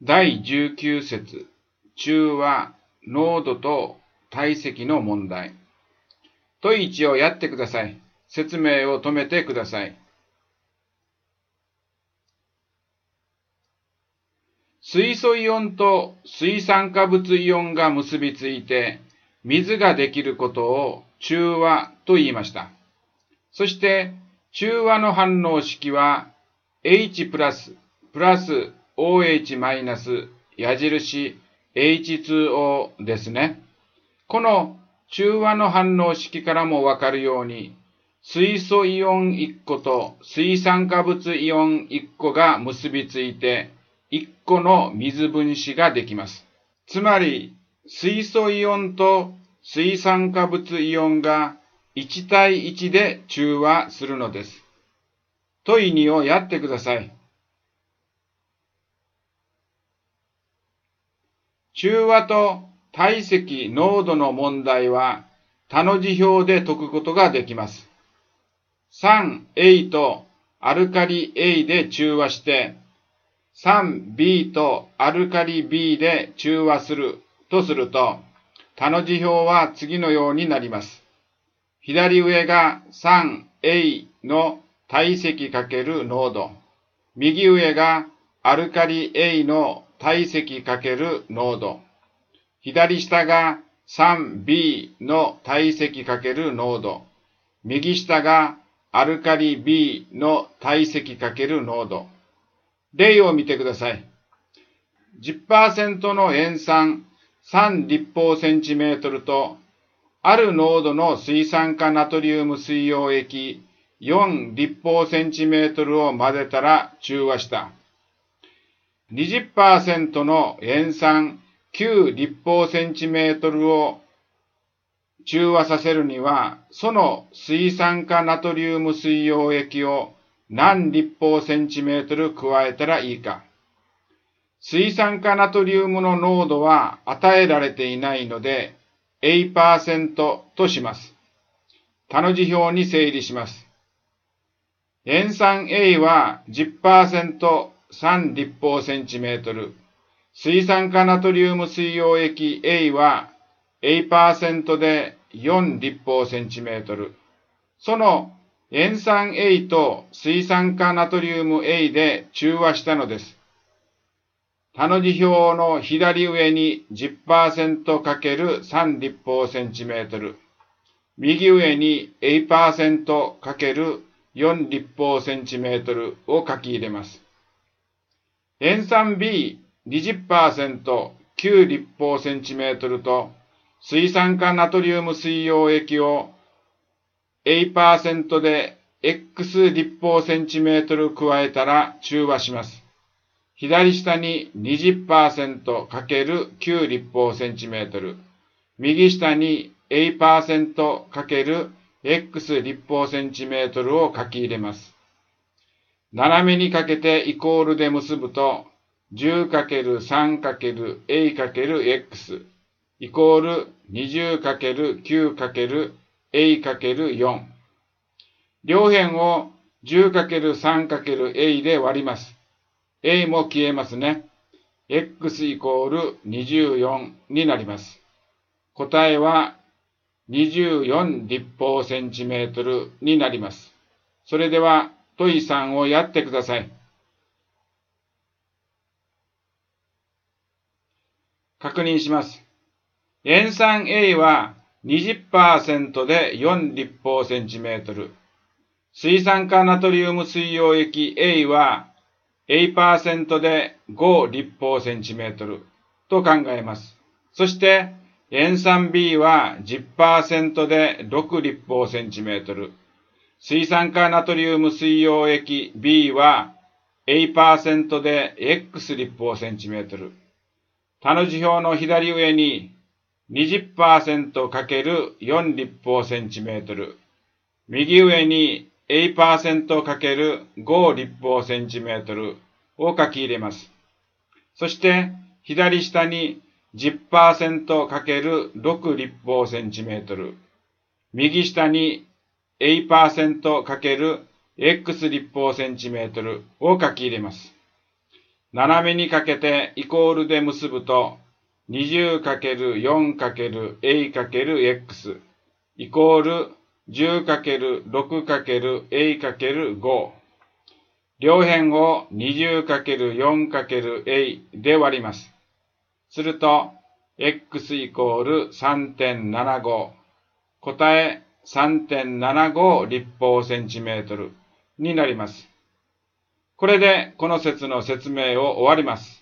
第19節、中和、濃度と体積の問題。問1をやってください。説明を止めてください。水素イオンと水酸化物イオンが結びついて水ができることを中和と言いました。そして中和の反応式は H+、プラス OH- 矢印 H2O ですね。この中和の反応式からもわかるように、水素イオン1個と水酸化物イオン1個が結びついて、1個の水分子ができます。つまり、水素イオンと水酸化物イオンが1対1で中和するのです。問2をやってください。中和と体積濃度の問題は他の辞表で解くことができます。酸 A とアルカリ A で中和して、酸 B とアルカリ B で中和するとすると、他の辞表は次のようになります。左上が酸 A の体積×濃度。右上がアルカリ A の体積×濃度。左下が酸 B の体積×濃度。右下がアルカリ B の体積×濃度。例を見てください。10% の塩酸3立方センチメートルと、ある濃度の水酸化ナトリウム水溶液4立方センチメートルを混ぜたら中和した。20% の塩酸9立方センチメートルを中和させるには、その水酸化ナトリウム水溶液を何立方センチメートル加えたらいいか。水酸化ナトリウムの濃度は与えられていないので、A% とします。他の辞表に整理します。塩酸 A は 10% 3立方センチメートル。水酸化ナトリウム水溶液 A は A% で4立方センチメートル。その塩酸 A と水酸化ナトリウム A で中和したのです。他の辞表の左上に 10%×3 立方センチメートル。右上に A%×4 立方センチメートルを書き入れます。塩酸 B20% 9立方センチメートルと水酸化ナトリウム水溶液を A% で X 立方センチメートル加えたら中和します。左下に 20%×9 立方センチメートル、右下に A%×X 立方センチメートルを書き入れます。斜めにかけてイコールで結ぶと 10×3×A×X イコール 20×9×A×4。両辺を 10×3×A で割ります。A も消えますね。X イコール24になります。答えは24立方センチメートルになります。それでは問3をやってください。確認します。塩酸 A は 20% で4立方センチメートル。水酸化ナトリウム水溶液 A は A% で5立方センチメートルと考えます。そして塩酸 B は 10% で6立方センチメートル。水酸化ナトリウム水溶液 B は A% で X 立方センチメートル。他の辞表の左上に 20%×4 立方センチメートル。右上に A%×5 立方センチメートルを書き入れます。そして左下に 10%×6 立方センチメートル。右下に A%×X 立方センチメートルを書き入れます。 斜めにかけてイコールで結ぶと、20×4×a×x イコール 10×6×a×5。両辺を 20×4×a で割ります。すると、x イコール 3.75。答え 3.75 立方センチメートルになります。これでこの説の説明を終わります。